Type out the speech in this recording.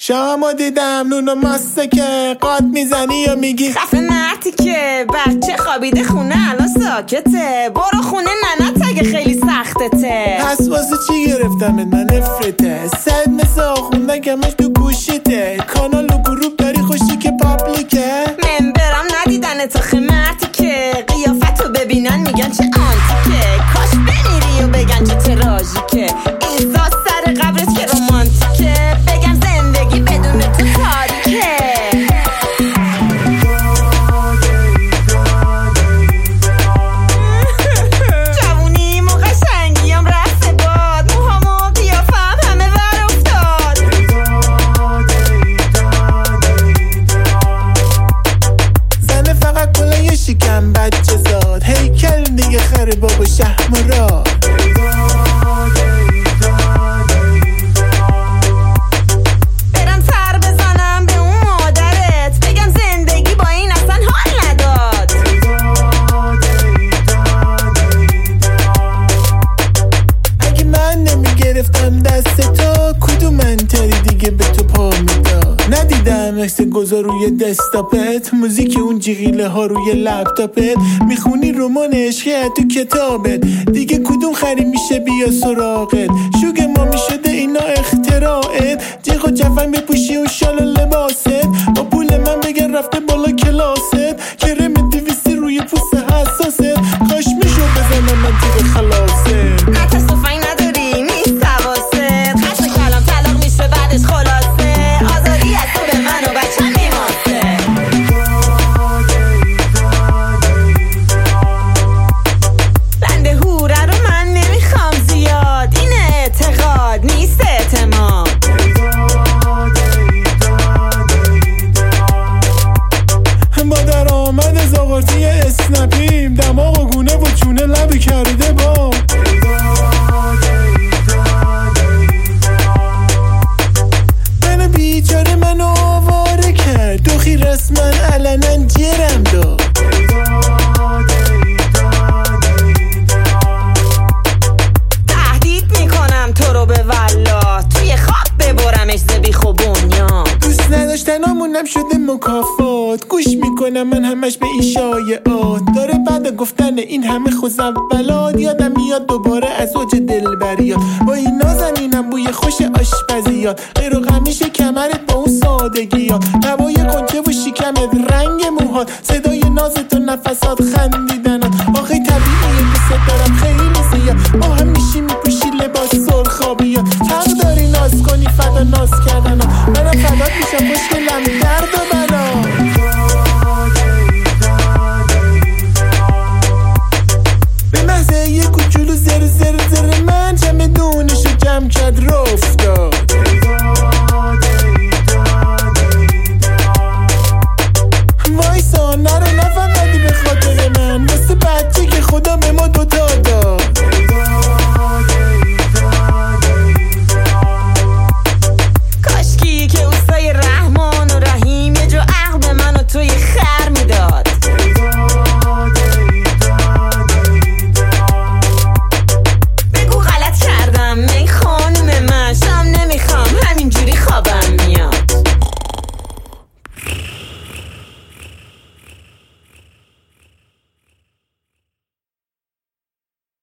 شامو دیدم نون و ماسته قاد میزنی و میگی خفه مرتی که بچه خوابیده خونه الان ساکته، برو خونه ننت اگه خیلی سختته. پس واسه چی گرفتم من نفرته، سد مثل آخوندن کمش تو گوشیته، کانال و گروه داری خوشی که پابلیکه. من برم ندیدن تا مرتی که قیافتو ببینن میگن چه آنتیکه، کاش بمیری و بگن چه تراژیکه، ایزا سر قبرت که رومانتیکه، بگن زندگی بدون تو تاریکه. جوونیم و قشنگیم رفته باد، موهام و قیافم همه ور افتاد. زنه فقط کلا یه شکم بچه زاد، هیکل دیگه خره بابا شهم و را. برم سر بزنم به اون مادرت، بگم زندگی با این اصلا حال نداد. اگه من نمیگرفتم دست تو، کدوم منطقی دیگه به تو پا میداد. ندیدم عکس گذار روی دستاپت، موزیک اون جیغیله ها روی لپتاپت، میخونی رمان عشقی تو کتابت، دیگه کدوم خری میشه بیا سراغت. شوگ ما میشده اینا اختراعت، جیغ و جفن بپوشی و شال و لباست، با پول من بگن رفته بالا کلاست، کرم 200 روی پوست حساست، کاش میشو بزنم من تیغ خلاصت. حتی صفنگ نداری نیست حواست، خشم کلام طلاق میشه بعدش خلاصه، آزادی از تو به من و بچم میماسه. بنده هوره رو من نمیخوام زیاد، این اعتقاد نیست اعتماد. با درآمد زاغارتی اسنپیم، دماغ و گونه و چونه لبی کرده با. منو بیچاره منو آواره کرد، دوخی رسما علنا جرم داد. تهدید میکنم تو رو به والله، توی خواب ببرمش زبیخ و بنیان. دوست نداشتنامونم شده مکافات، گوش میکنم من همش به این شایعات، داره بعد گفتن این همه خوزولات، یادم میاد دوباره از اوج دلبریات، با این نازنینم بوی خوش آشپزیات، غیر و غمیش کمرت با اون سادگیات، هوای کنچه و شکمت رنگ موهات، صدای نازت و نفسات خندیدنات، آخه طبیعیه دوست دارم خیلی زیاد، ما هم میشی میپوشی لباس سرخابیات، حق داری ناز کنی فدا ناز کردنات، منم فدات میشم مشکلم درد و بلا. به محض یه کوچولو زر زر زر من جمع دونشو جمع کرد رفتاد.